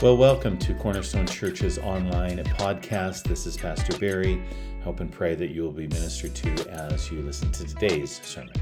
Well, welcome to Cornerstone Church's online podcast. This is Pastor Barry. Hope and pray that you will be ministered to as you listen to today's sermon.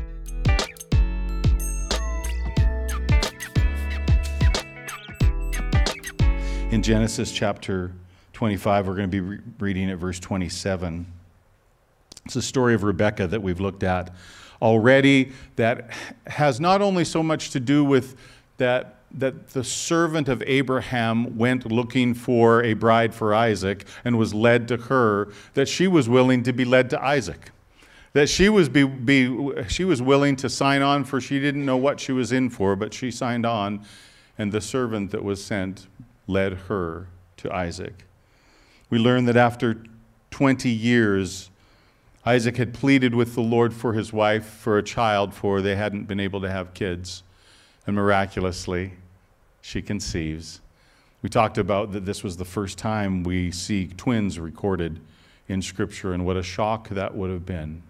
In Genesis chapter 25, we're going to be reading at verse 27. It's a story of Rebekah that we've looked at already that has not only so much to do with that the servant of Abraham went looking for a bride for Isaac and was led to her, that she was willing to be led to Isaac. That she was she was willing to sign on, for she didn't know what she was in for, but she signed on, and the servant that was sent led her to Isaac. We learn that after 20 years, Isaac had pleaded with the Lord for his wife, for a child, for they hadn't been able to have kids. And miraculously, she conceives. We talked about that this was the first time we see twins recorded in Scripture, and what a shock that would have been.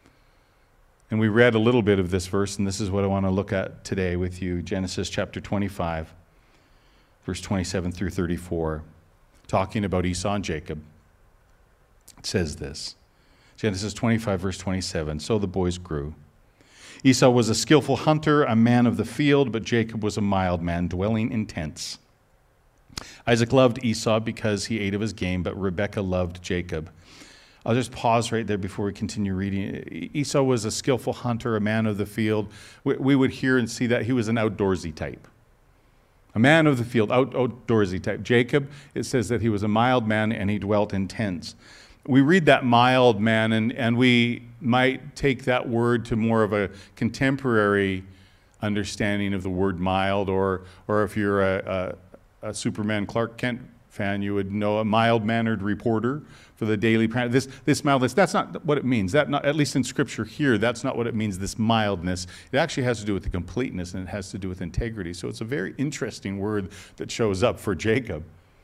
And we read a little bit of this verse, and this is what I want to look at today with you. Genesis chapter 25, verse 27 through 34, talking about Esau and Jacob. It says this, Genesis 25, verse 27, "So the boys grew. Esau was a skillful hunter, a man of the field, but Jacob was a mild man, dwelling in tents. Isaac loved Esau because he ate of his game, but Rebekah loved Jacob." I'll just pause right there before we continue reading. Esau was a skillful hunter, a man of the field. We would hear and see that he was an outdoorsy type. A man of the field, outdoorsy type. Jacob, it says that he was a mild man and he dwelt in tents. We read that mild man, and we might take that word to more of a contemporary understanding of the word mild, or if you're a Superman Clark Kent fan, you would know a mild-mannered reporter for the Daily Planet. This mildness, that's not what it means. That not, at least in Scripture here, that's not what it means, this mildness. It actually has to do with the completeness, and it has to do with integrity. So it's a very interesting word that shows up for Jacob.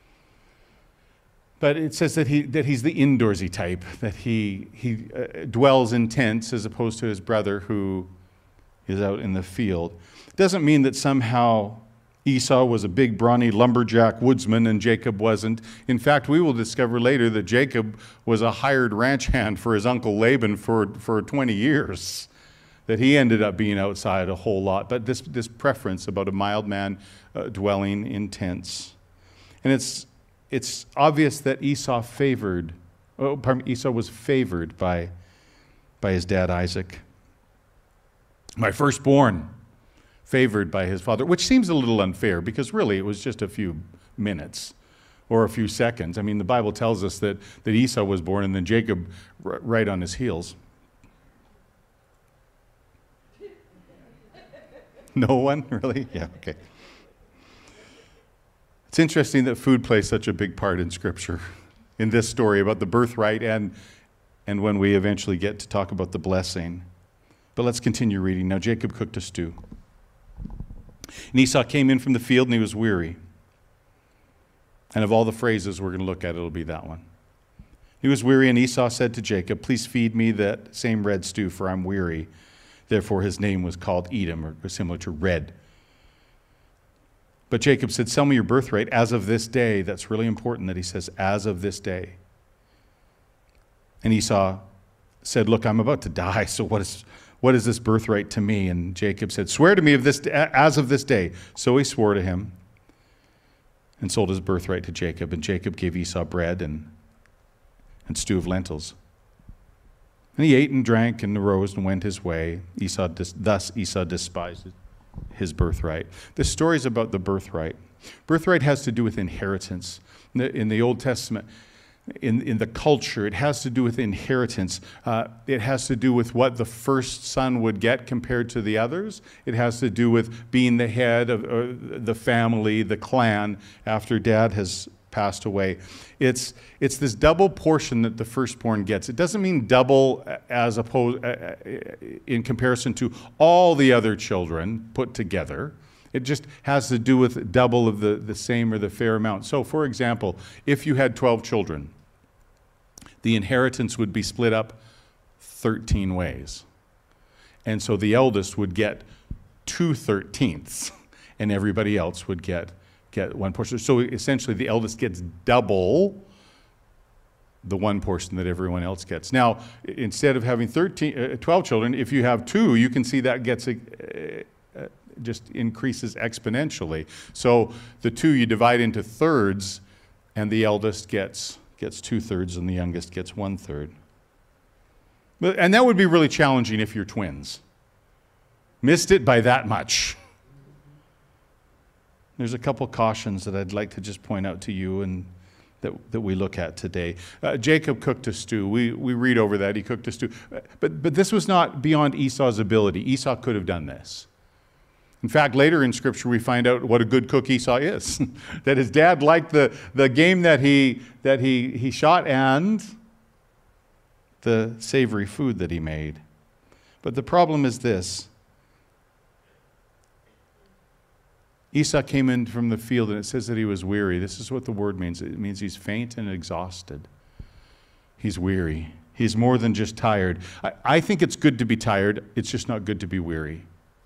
But it says that he's the indoorsy type, that he dwells in tents as opposed to his brother who is out in the field. It doesn't mean that somehow Esau was a big, brawny lumberjack woodsman and Jacob wasn't. In fact, we will discover later that Jacob was a hired ranch hand for his uncle Laban for 20 years, that he ended up being outside a whole lot. But this preference about a mild man dwelling in tents. And it's obvious that Esau was favored by his dad Isaac. My firstborn, favored by his father, which seems a little unfair because really it was just a few minutes or a few seconds. I mean, the Bible tells us that Esau was born and then Jacob right on his heels. No one? Really? Yeah, okay. It's interesting that food plays such a big part in Scripture, in this story about the birthright and when we eventually get to talk about the blessing. But let's continue reading. Now Jacob cooked a stew. And Esau came in from the field and he was weary. And of all the phrases we're going to look at, it'll be that one. He was weary, and Esau said to Jacob, "Please feed me that same red stew, for I'm weary." Therefore his name was called Edom, or similar to red. But Jacob said, "Sell me your birthright as of this day." That's really important that he says, "as of this day." And Esau said, "Look, I'm about to die, so what is this birthright to me?" And Jacob said, "Swear to me of this as of this day." So he swore to him and sold his birthright to Jacob. And Jacob gave Esau bread and stew of lentils. And he ate and drank and arose and went his way. Thus Esau despised his birthright. This story is about the birthright. Birthright has to do with inheritance. In the Old Testament, in the culture, it has to do with inheritance. It has to do with what the first son would get compared to the others. It has to do with being the head of the family, the clan, after dad has passed away. It's this double portion that the firstborn gets. It doesn't mean double as opposed in comparison to all the other children put together. It just has to do with double of the same or the fair amount. So, for example, if you had 12 children, the inheritance would be split up 13 ways. And so the eldest would get 2/13, and everybody else would get get one portion. So essentially the eldest gets double the one portion that everyone else gets. Now, instead of having 12 children, if you have 2, you can see that gets just increases exponentially. So the 2 you divide into thirds, and the eldest gets 2/3 and the youngest gets 1/3. And that would be really challenging if you're twins. Missed it by that much. There's a couple cautions that I'd like to just point out to you and that we look at today. Jacob cooked a stew. We read over that. He cooked a stew. But this was not beyond Esau's ability. Esau could have done this. In fact, later in Scripture, we find out what a good cook Esau is. That his dad liked the game that he shot and the savory food that he made. But the problem is this. Esau came in from the field, and it says that he was weary. This is what the word means. It means he's faint and exhausted. He's weary. He's more than just tired. I think it's good to be tired. It's just not good to be weary.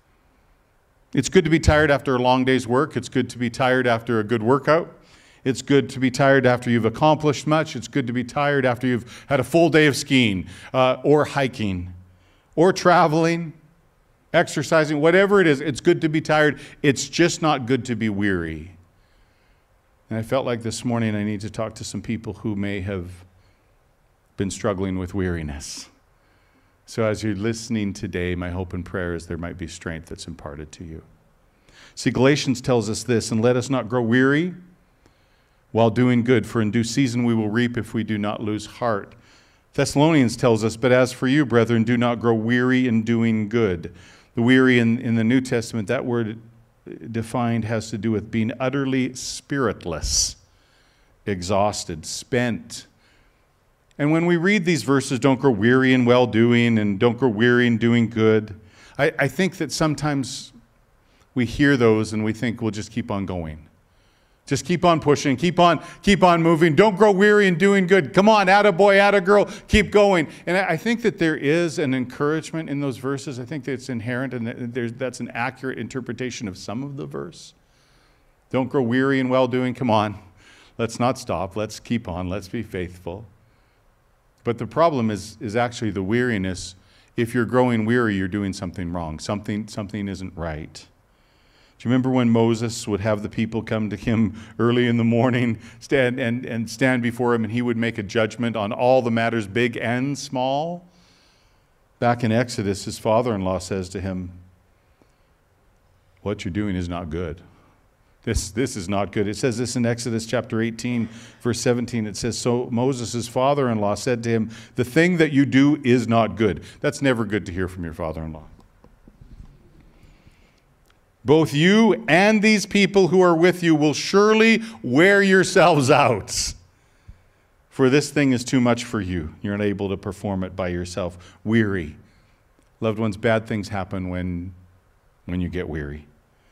It's good to be tired after a long day's work. It's good to be tired after a good workout. It's good to be tired after you've accomplished much. It's good to be tired after you've had a full day of skiing or hiking or traveling, exercising, whatever it is. It's good to be tired. It's just not good to be weary. And I felt like this morning I need to talk to some people who may have been struggling with weariness. So as you're listening today, my hope and prayer is there might be strength that's imparted to you. See, Galatians tells us this, and let us not grow weary while doing good, for in due season we will reap if we do not lose heart. Thessalonians tells us, but as for you, brethren, do not grow weary in doing good. The weary in the New Testament, that word defined has to do with being utterly spiritless, exhausted, spent. And when we read these verses, don't grow weary in well-doing and don't grow weary in doing good, I think that sometimes we hear those and we think we'll just keep on going. Just keep on pushing, keep on moving. Don't grow weary in doing good. Come on, attaboy, attagirl, keep going. And I think that there is an encouragement in those verses. I think that it's inherent and that's an accurate interpretation of some of the verse. Don't grow weary in well-doing. Come on, let's not stop. Let's keep on. Let's be faithful. But the problem is actually the weariness. If you're growing weary, you're doing something wrong. Something isn't right. Do you remember when Moses would have the people come to him early in the morning, stand before him, and he would make a judgment on all the matters, big and small? Back in Exodus, his father-in-law says to him, what you're doing is not good. This is not good. It says this in Exodus chapter 18, verse 17. It says, so Moses' father-in-law said to him, the thing that you do is not good. That's never good to hear from your father-in-law. Both you and these people who are with you will surely wear yourselves out. For this thing is too much for you. You're unable to perform it by yourself. Weary. Loved ones, bad things happen when you get weary.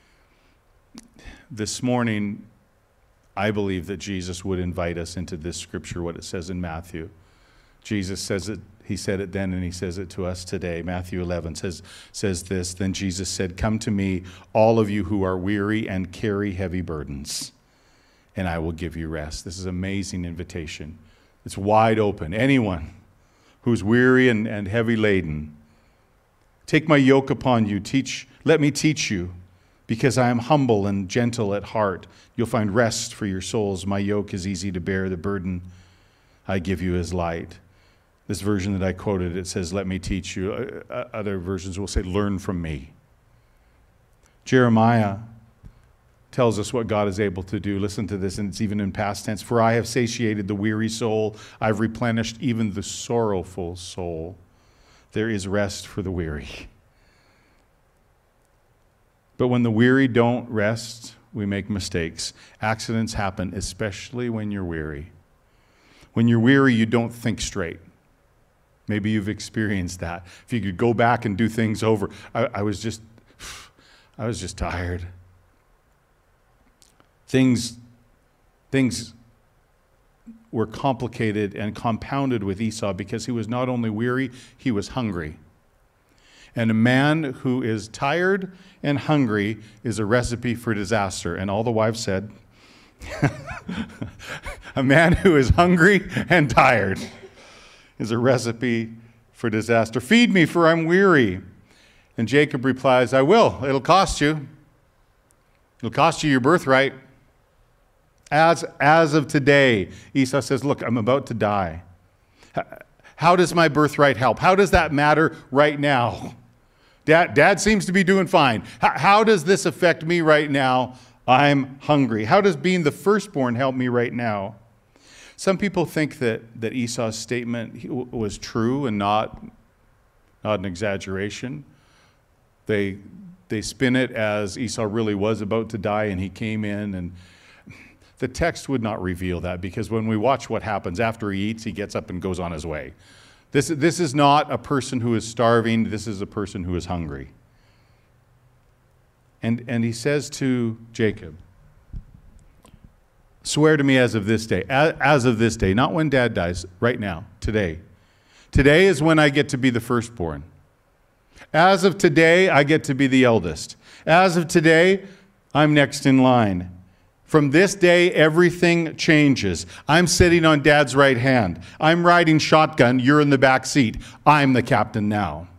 This morning, I believe that Jesus would invite us into this scripture, what it says in Matthew. Jesus says it. He said it then and he says it to us today. Matthew 11 says this, then Jesus said, come to me, all of you who are weary and carry heavy burdens, and I will give you rest. This is an amazing invitation. It's wide open. Anyone who's weary and heavy laden, take my yoke upon you. Let me teach you, because I am humble and gentle at heart. You'll find rest for your souls. My yoke is easy to bear. The burden I give you is light. This version that I quoted, it says, let me teach you. Other versions will say, learn from me. Jeremiah tells us what God is able to do. Listen to this, and it's even in past tense. For I have satiated the weary soul. I've replenished even the sorrowful soul. There is rest for the weary. But when the weary don't rest, we make mistakes. Accidents happen, especially when you're weary. When you're weary, you don't think straight. Maybe you've experienced that. If you could go back and do things over. I was just tired. Things were complicated and compounded with Esau because he was not only weary, he was hungry. And a man who is tired and hungry is a recipe for disaster. And all the wives said, A man who is hungry and tired is a recipe for disaster. Feed me, for I'm weary. And Jacob replies, I will. It'll cost you. It'll cost you your birthright. As of today, Esau says, look, I'm about to die. How does my birthright help? How does that matter right now? Dad seems to be doing fine. How does this affect me right now? I'm hungry. How does being the firstborn help me right now? Some people think that Esau's statement was true and not an exaggeration. They spin it as Esau really was about to die and he came in, and the text would not reveal that, because when we watch what happens after he eats, he gets up and goes on his way. This is not a person who is starving. This is a person who is hungry. And he says to Jacob, swear to me as of this day. As of this day, not when Dad dies, right now, today. Today is when I get to be the firstborn. As of today, I get to be the eldest. As of today, I'm next in line. From this day, everything changes. I'm sitting on Dad's right hand. I'm riding shotgun. You're in the back seat. I'm the captain now.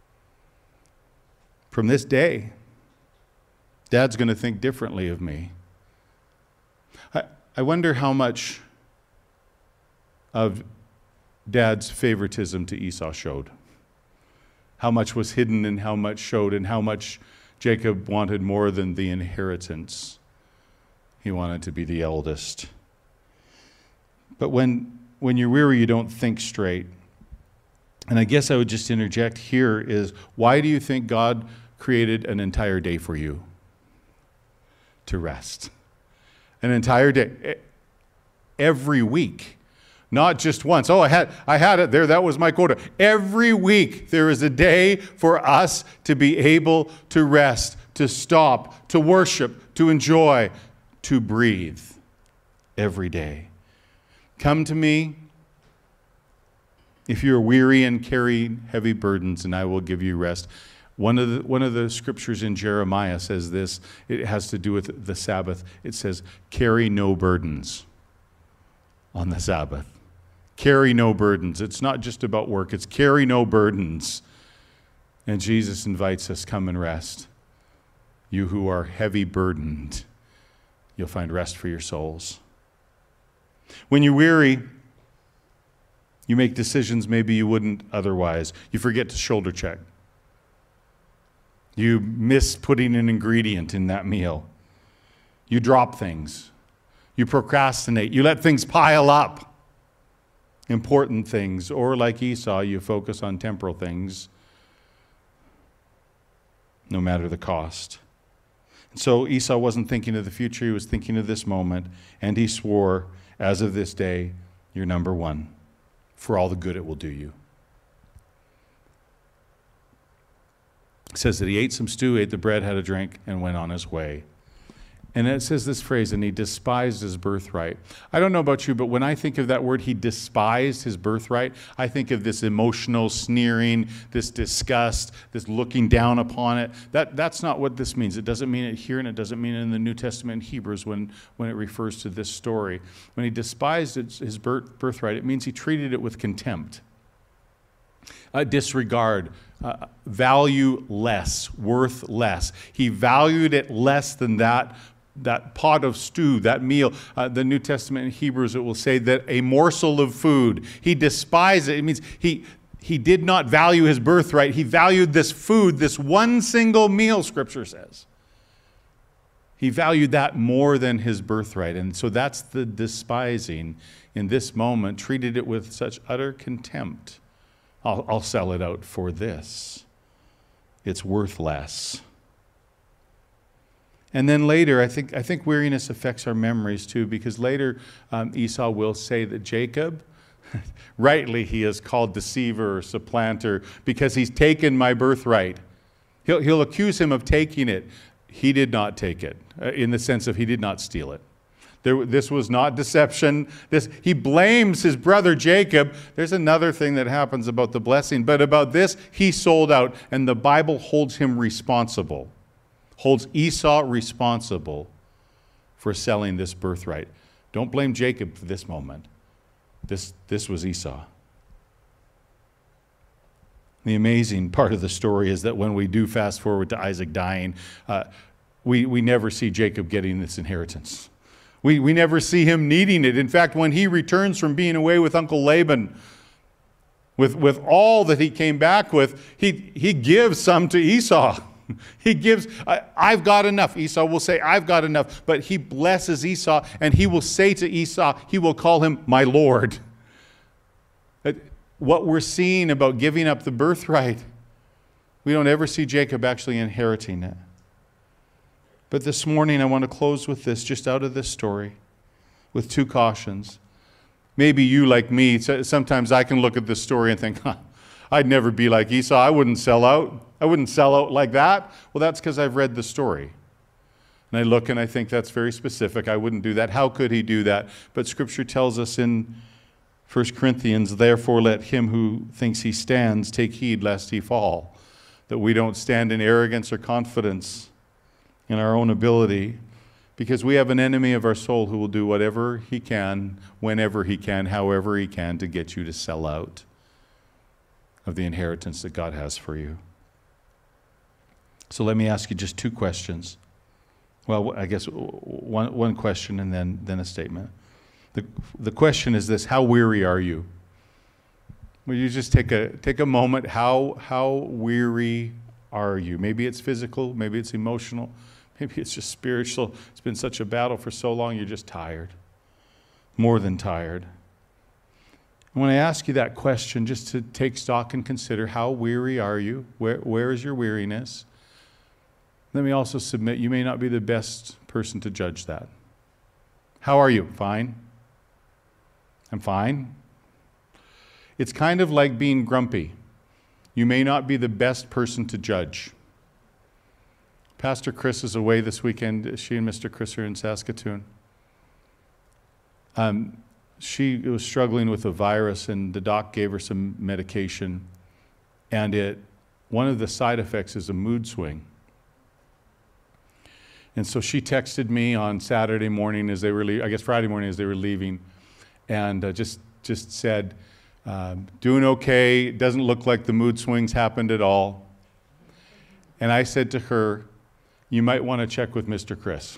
From this day, Dad's going to think differently of me. I wonder how much of Dad's favoritism to Esau showed. How much was hidden and how much showed, and how much Jacob wanted more than the inheritance. He wanted to be the eldest. But when you're weary, you don't think straight. And I guess I would just interject here is, why do you think God created an entire day for you? To rest. An entire day. Every week. Not just once. Oh, I had it there. That was my quota. Every week there is a day for us to be able to rest, to stop, to worship, to enjoy, to breathe. Every day. Come to me if you are weary and carry heavy burdens, and I will give you rest. One of the scriptures in Jeremiah says this. It has to do with the Sabbath. It says, carry no burdens on the Sabbath. Carry no burdens. It's not just about work. It's carry no burdens. And Jesus invites us, come and rest. You who are heavy burdened, you'll find rest for your souls. When you're weary, you make decisions maybe you wouldn't otherwise. You forget to shoulder check. You miss putting an ingredient in that meal. You drop things. You procrastinate. You let things pile up. Important things. Or like Esau, you focus on temporal things, no matter the cost. And so Esau wasn't thinking of the future. He was thinking of this moment. And he swore, as of this day, you're number one, for all the good it will do you. It says that he ate some stew, ate the bread, had a drink, and went on his way. And it says this phrase, and he despised his birthright. I don't know about you, but when I think of that word, he despised his birthright, I think of this emotional sneering, this disgust, this looking down upon it. That's not what this means. It doesn't mean it here, and it doesn't mean it in the New Testament in Hebrews when it refers to this story. When he despised his birthright, it means he treated it with contempt. Disregard, value less, worth less. He valued it less than that pot of stew, that meal. The New Testament in Hebrews, it will say that a morsel of food. He despised it. It means he did not value his birthright. He valued this food, this one single meal, Scripture says. He valued that more than his birthright. And so that's the despising in this moment, treated it with such utter contempt. I'll sell it out for this. It's worth less. And then later, I think weariness affects our memories too, because later Esau will say that Jacob, rightly he is called deceiver or supplanter because he's taken my birthright. He'll accuse him of taking it. He did not take it, in the sense of he did not steal it. This was not deception. He blames his brother Jacob. There's another thing that happens about the blessing, but about this, he sold out, and the Bible holds him responsible, holds Esau responsible for selling this birthright. Don't blame Jacob for this moment. This was Esau. The amazing part of the story is that when we do fast forward to Isaac dying, we never see Jacob getting this inheritance. We never see him needing it. In fact, when he returns from being away with Uncle Laban, with all that he came back with, he gives some to Esau. He gives, I've got enough. Esau will say, I've got enough. But he blesses Esau, and he will say to Esau, he will call him my Lord. What we're seeing about giving up the birthright, we don't ever see Jacob actually inheriting it. But this morning I want to close with this, just out of this story, with two cautions. Maybe you, like me, sometimes I can look at this story and think, I'd never be like Esau. I wouldn't sell out. I wouldn't sell out like that. Well, that's because I've read the story. And I look and I think that's very specific. I wouldn't do that. How could he do that? But Scripture tells us in 1 Corinthians, therefore let him who thinks he stands take heed lest he fall. That we don't stand in arrogance or confidence in our own ability, because we have an enemy of our soul who will do whatever he can, whenever he can, however he can, to get you to sell out of the inheritance that God has for you. So let me ask you just two questions. Well, I guess one question and then a statement. The question is this: how weary are you? Will you just take a moment? How weary are you? Maybe it's physical, maybe it's emotional, maybe it's just spiritual. It's been such a battle for so long, you're just tired. More than tired. When I ask you that question, just to take stock and consider, how weary are you? Where is your weariness? Let me also submit, you may not be the best person to judge that. How are you? Fine. I'm fine. It's kind of like being grumpy. You may not be the best person to judge. Pastor Chris is away this weekend. She and Mr. Chris are in Saskatoon. She was struggling with a virus, and the doc gave her some medication. And one of the side effects is a mood swing. And so she texted me on Saturday morning as they were leaving, I guess Friday morning as they were leaving, and just said, doing okay, it doesn't look like the mood swings happened at all. And I said to her, you might want to check with Mr. Chris.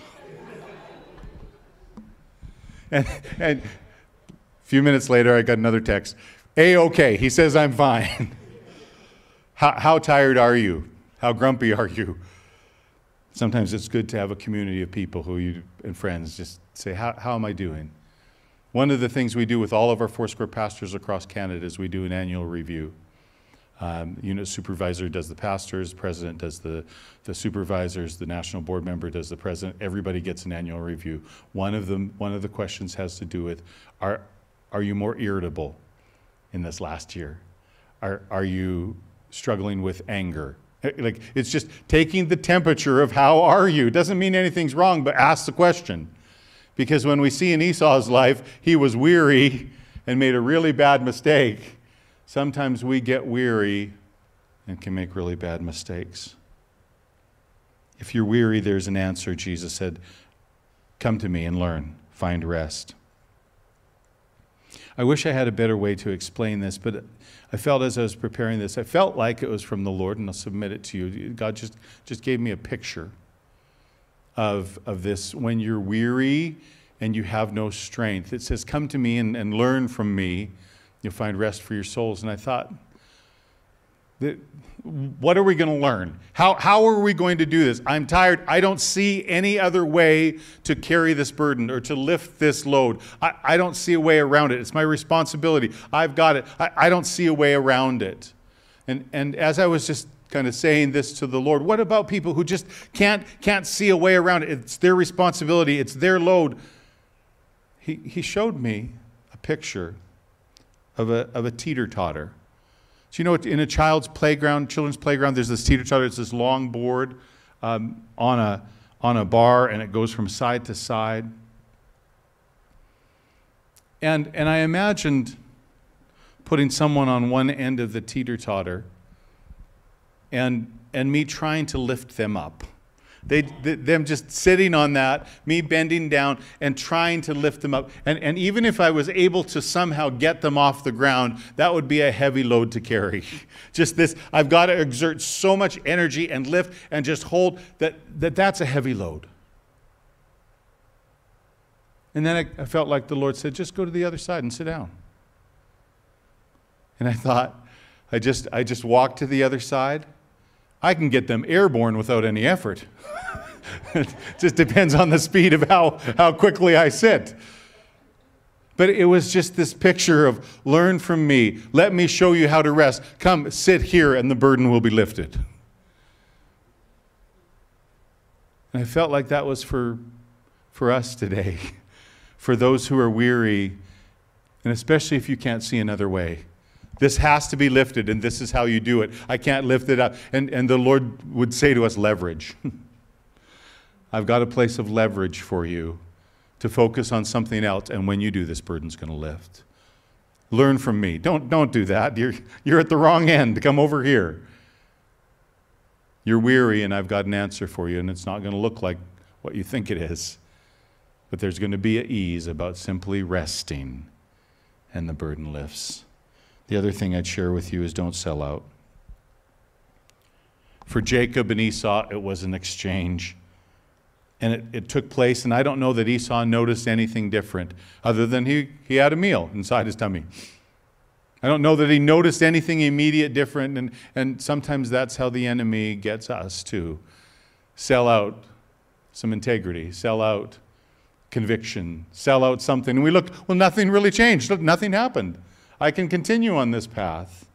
and a few minutes later, I got another text. A-okay, he says I'm fine. How tired are you? How grumpy are you? Sometimes it's good to have a community of people and friends just say, how am I doing? One of the things we do with all of our Foursquare pastors across Canada is we do an annual review. Unit supervisor does the pastors, president does the supervisors, the national board member does the president. Everybody gets an annual review. One of the questions has to do with, are you more irritable in this last year? Are you struggling with anger? Like, it's just taking the temperature of how are you. It doesn't mean anything's wrong, but ask the question. Because when we see in Esau's life, he was weary and made a really bad mistake. Sometimes we get weary and can make really bad mistakes. If you're weary, there's an answer. Jesus said, come to me and learn, find rest. I wish I had a better way to explain this, but I felt as I was preparing this, I felt like it was from the Lord, and I'll submit it to you. God just gave me a picture of this. When you're weary and you have no strength, it says, come to me and learn from me. You'll find rest for your souls. And I thought, what are we going to learn? How are we going to do this? I'm tired. I don't see any other way to carry this burden or to lift this load. I don't see a way around it. It's my responsibility. I've got it. I don't see a way around it. And as I was just kind of saying this to the Lord, what about people who just can't see a way around it? It's their responsibility. It's their load. He showed me a picture of a teeter-totter. So you know, in a children's playground, there's this teeter-totter. It's this long board on a bar, and it goes from side to side. And I imagined putting someone on one end of the teeter-totter and me trying to lift them up. Them just sitting on that, me bending down and trying to lift them up. And even if I was able to somehow get them off the ground, that would be a heavy load to carry. Just this, I've got to exert so much energy and lift and just hold that's a heavy load. And then I felt like the Lord said, just go to the other side and sit down. And I thought, I just walked to the other side. I can get them airborne without any effort. It just depends on the speed of how quickly I sit. But it was just this picture of learn from me. Let me show you how to rest. Come, sit here and the burden will be lifted. And I felt like that was for us today. For those who are weary, and especially if you can't see another way. This has to be lifted, and this is how you do it. I can't lift it up. And the Lord would say to us, leverage. I've got a place of leverage for you to focus on something else, and when you do, this burden's going to lift. Learn from me. Don't do that. You're at the wrong end. Come over here. You're weary, and I've got an answer for you, and it's not going to look like what you think it is. But there's going to be an ease about simply resting, and the burden lifts. The other thing I'd share with you is don't sell out. For Jacob and Esau, it was an exchange. And it took place, and I don't know that Esau noticed anything different, other than he had a meal inside his tummy. I don't know that he noticed anything immediate different, and sometimes that's how the enemy gets us too. Sell out some integrity, sell out conviction, sell out something. And we look, well, nothing really changed. Look, nothing happened. I can continue on this path.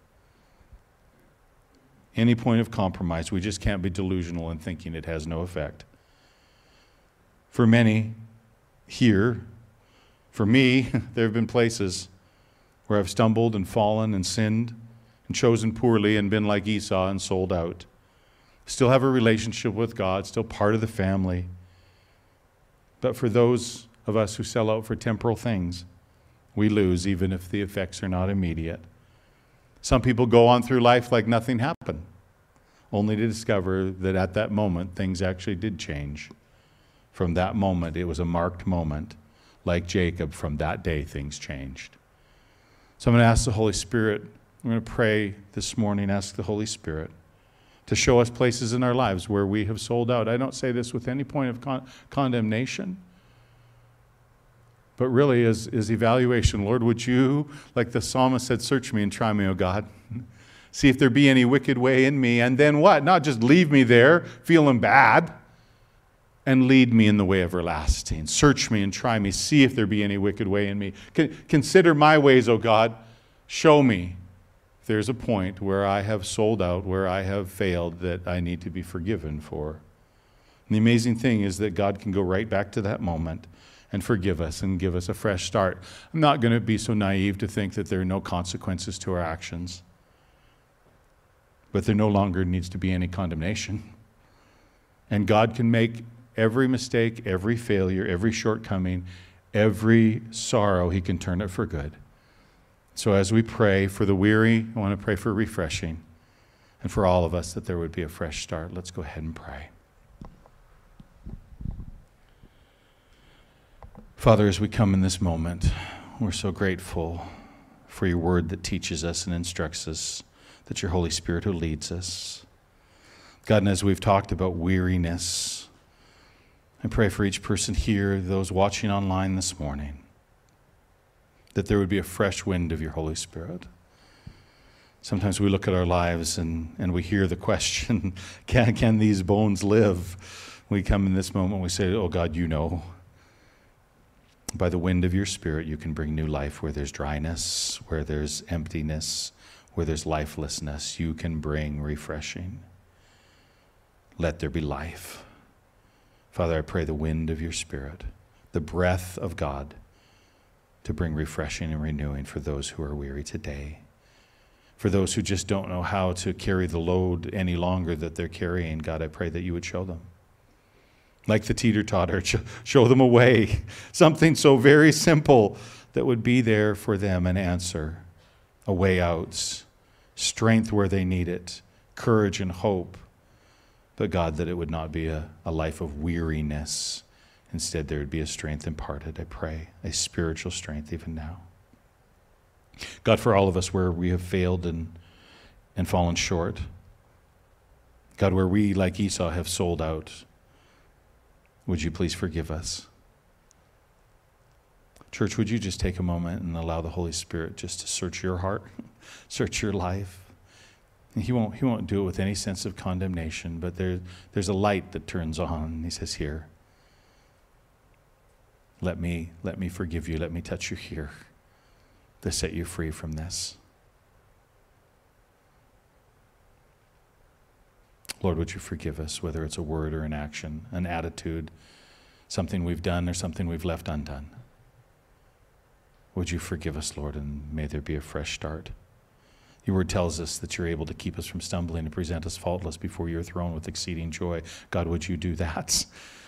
Any point of compromise, we just can't be delusional in thinking it has no effect. For many here, for me, there have been places where I've stumbled and fallen and sinned and chosen poorly and been like Esau and sold out. Still have a relationship with God, still part of the family. But for those of us who sell out for temporal things, we lose even if the effects are not immediate. Some people go on through life like nothing happened, only to discover that at that moment things actually did change. From that moment, it was a marked moment. Like Jacob, from that day things changed. So I'm going to ask the Holy Spirit, I'm going to pray this morning, ask the Holy Spirit to show us places in our lives where we have sold out. I don't say this with any point of condemnation, but really as evaluation. Lord, would you, like the psalmist said, search me and try me, O God. See if there be any wicked way in me, and then what? Not just leave me there feeling bad, and lead me in the way everlasting. Search me and try me. See if there be any wicked way in me. Consider my ways, O God. Show me if there's a point where I have sold out, where I have failed, that I need to be forgiven for. And the amazing thing is that God can go right back to that moment and forgive us and give us a fresh start. I'm not going to be so naive to think that there are no consequences to our actions. But there no longer needs to be any condemnation. And God can make every mistake, every failure, every shortcoming, every sorrow, He can turn it for good. So as we pray for the weary, I want to pray for refreshing, and for all of us that there would be a fresh start. Let's go ahead and pray. Father, as we come in this moment, we're so grateful for your word that teaches us and instructs us, that your Holy Spirit who leads us. God, and as we've talked about weariness, I pray for each person here, those watching online this morning, that there would be a fresh wind of your Holy Spirit. Sometimes we look at our lives and we hear the question, can these bones live? We come in this moment, we say, oh God, you know. By the wind of your Spirit, you can bring new life where there's dryness, where there's emptiness, where there's lifelessness. You can bring refreshing. Let there be life. Father, I pray the wind of your Spirit, the breath of God, to bring refreshing and renewing for those who are weary today. For those who just don't know how to carry the load any longer that they're carrying, God, I pray that you would show them. Like the teeter-totter, show them a way, something so very simple that would be there for them, an answer, a way out, strength where they need it, courage and hope But God, that it would not be a life of weariness. Instead, there would be a strength imparted, I pray, a spiritual strength even now. God, for all of us where we have failed and fallen short, God, where we, like Esau, have sold out, would you please forgive us? Church, would you just take a moment and allow the Holy Spirit just to search your heart, search your life? He won't do it with any sense of condemnation, but there's a light that turns on. He says, here, let me forgive you. Let me touch you here to set you free from this. Lord, would you forgive us, whether it's a word or an action, an attitude, something we've done or something we've left undone. Would you forgive us, Lord, and may there be a fresh start. Your word tells us that you're able to keep us from stumbling and present us faultless before your throne with exceeding joy. God, would you do that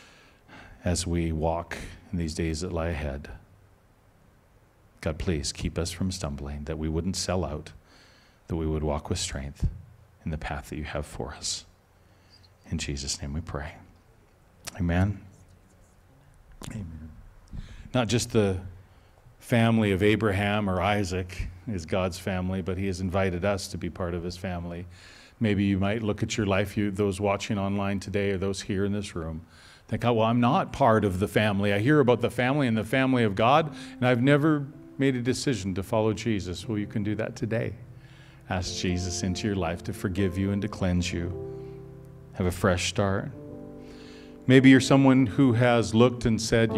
as we walk in these days that lie ahead? God, please keep us from stumbling, that we wouldn't sell out, that we would walk with strength in the path that you have for us. In Jesus' name we pray. Amen. Amen. Not just the family of Abraham or Isaac is God's family, but he has invited us to be part of his family. Maybe you might look at your life, those watching online today or those here in this room, think, oh, well, I'm not part of the family. I hear about the family and the family of God, and I've never made a decision to follow Jesus. Well, you can do that today. Ask Jesus into your life to forgive you and to cleanse you. Have a fresh start. Maybe you're someone who has looked and said,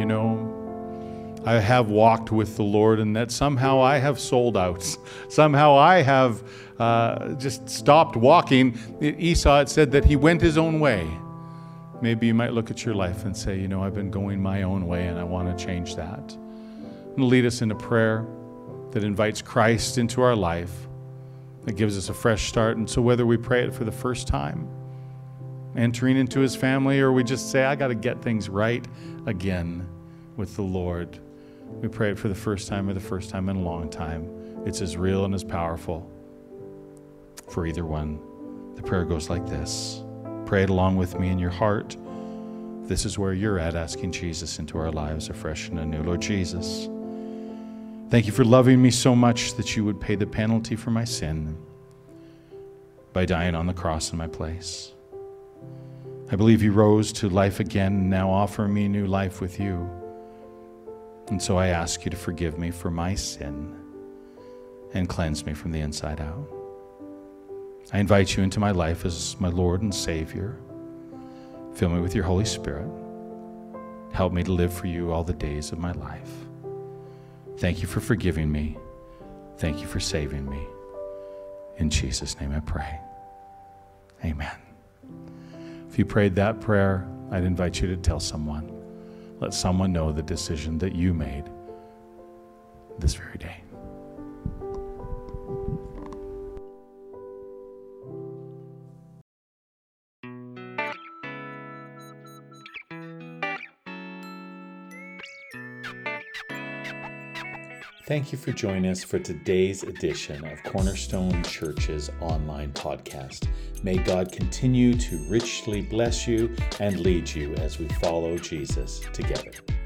I have walked with the Lord, and that somehow I have sold out. Somehow I have just stopped walking. Esau, it said that he went his own way. Maybe you might look at your life and say, I've been going my own way, and I want to change that. And lead us in a prayer that invites Christ into our life, that gives us a fresh start. And so whether we pray it for the first time, entering into his family, or we just say, I got to get things right again with the Lord, we pray it for the first time or the first time in a long time, it's as real and as powerful for either one. The prayer goes like this. Pray it along with me in your heart. This is where you're at, asking Jesus into our lives afresh and anew. Lord Jesus, thank you for loving me so much that you would pay the penalty for my sin by dying on the cross in my place. I believe you rose to life again and now offer me new life with you. And so I ask you to forgive me for my sin and cleanse me from the inside out. I invite you into my life as my Lord and Savior. Fill me with your Holy Spirit. Help me to live for you all the days of my life. Thank you for forgiving me. Thank you for saving me. In Jesus' name I pray. Amen. If you prayed that prayer, I'd invite you to tell someone. Let someone know the decision that you made this very day. Thank you for joining us for today's edition of Cornerstone Church's online podcast. May God continue to richly bless you and lead you as we follow Jesus together.